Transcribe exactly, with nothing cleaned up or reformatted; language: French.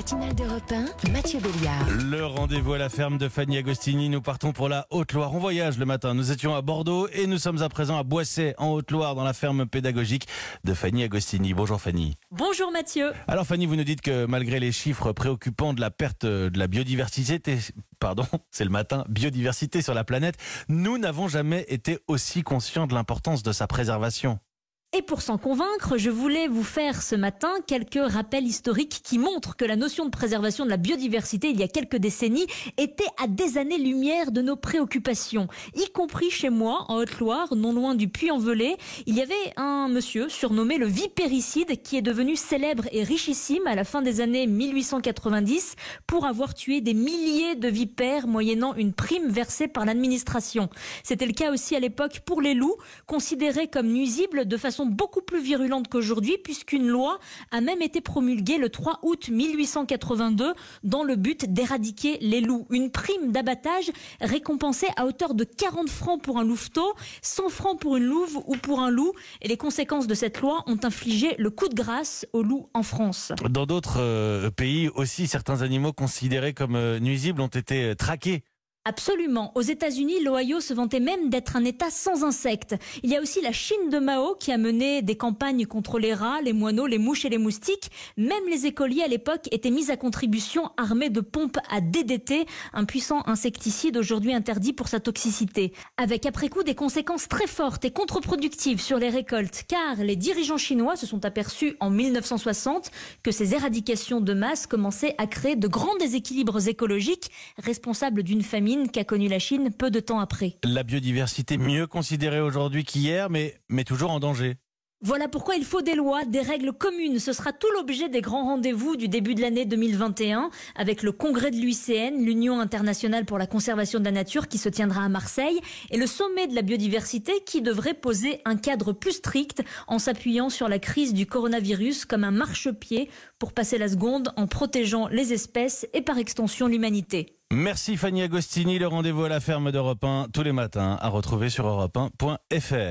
matinale d'Europe un, Mathieu Béliard. Le rendez-vous à la ferme de Fanny Agostini. Nous partons pour la Haute-Loire. On voyage le matin. Nous étions à Bordeaux et nous sommes à présent à Boissey, en Haute-Loire, dans la ferme pédagogique de Fanny Agostini. Bonjour Fanny. Bonjour Mathieu. Alors Fanny, vous nous dites que malgré les chiffres préoccupants de la perte de la biodiversité, pardon, c'est le matin, biodiversité sur la planète, nous n'avons jamais été aussi conscients de l'importance de sa préservation. Et pour s'en convaincre, je voulais vous faire ce matin quelques rappels historiques qui montrent que la notion de préservation de la biodiversité il y a quelques décennies était à des années-lumière de nos préoccupations. Y compris chez moi, en Haute-Loire, non loin du Puy-en-Velay, il y avait un monsieur surnommé le vipéricide qui est devenu célèbre et richissime à la fin des années mille huit cent quatre-vingt-dix pour avoir tué des milliers de vipères moyennant une prime versée par l'administration. C'était le cas aussi à l'époque pour les loups, considérés comme nuisibles de façon beaucoup plus virulente qu'aujourd'hui, puisqu'une loi a même été promulguée le trois août mille huit cent quatre-vingt-deux dans le but d'éradiquer les loups. Une prime d'abattage récompensée à hauteur de quarante francs pour un louveteau, cent francs pour une louve ou pour un loup. Et les conséquences de cette loi ont infligé le coup de grâce aux loups en France. Dans d'autres euh, pays aussi, certains animaux considérés comme euh, nuisibles ont été euh, traqués. Absolument. Aux États-Unis, l'Ohio se vantait même d'être un État sans insectes. Il y a aussi la Chine de Mao qui a mené des campagnes contre les rats, les moineaux, les mouches et les moustiques. Même les écoliers à l'époque étaient mis à contribution armés de pompes à D D T, un puissant insecticide aujourd'hui interdit pour sa toxicité. Avec après coup des conséquences très fortes et contre-productives sur les récoltes, car les dirigeants chinois se sont aperçus en mille neuf cent soixante que ces éradications de masse commençaient à créer de grands déséquilibres écologiques responsables d'une famine qu'a connue la Chine peu de temps après. La biodiversité mieux considérée aujourd'hui qu'hier, mais, mais toujours en danger. Voilà pourquoi il faut des lois, des règles communes. Ce sera tout l'objet des grands rendez-vous du début de l'année deux mille vingt et un avec le congrès de l'U I C N, l'Union internationale pour la conservation de la nature, qui se tiendra à Marseille, et le sommet de la biodiversité qui devrait poser un cadre plus strict en s'appuyant sur la crise du coronavirus comme un marchepied pour passer la seconde en protégeant les espèces et par extension l'humanité. Merci Fanny Agostini. Le rendez-vous à la ferme d'Europe un tous les matins à retrouver sur europe un point f r.